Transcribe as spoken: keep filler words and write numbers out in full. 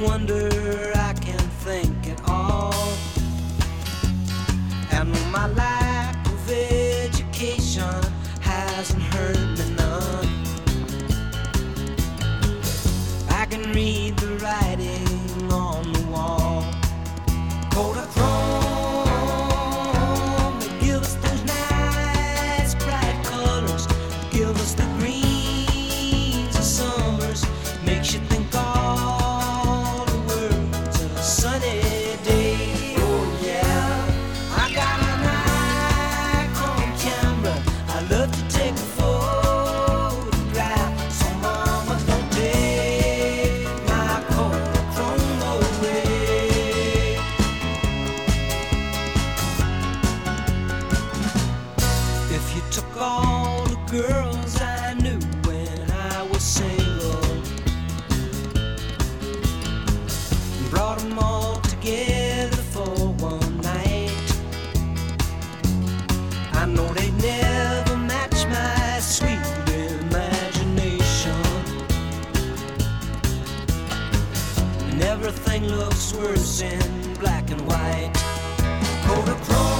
wonder I can think at all. And my lack of education hasn't hurt me none. I can read the writing on the wall. Kodachrome, they give us those nice bright colors, give us the greens of summers, makes you think all the world's a sunny day. Oh yeah, I got a Nikon camera, I love to take a photograph, so mama don't take my Kodachrome away. If you took all the girls I knew when I was single and brought them all together for one night, I know they'd never match my sweet imagination. And everything looks worse in black and white. Kodachrome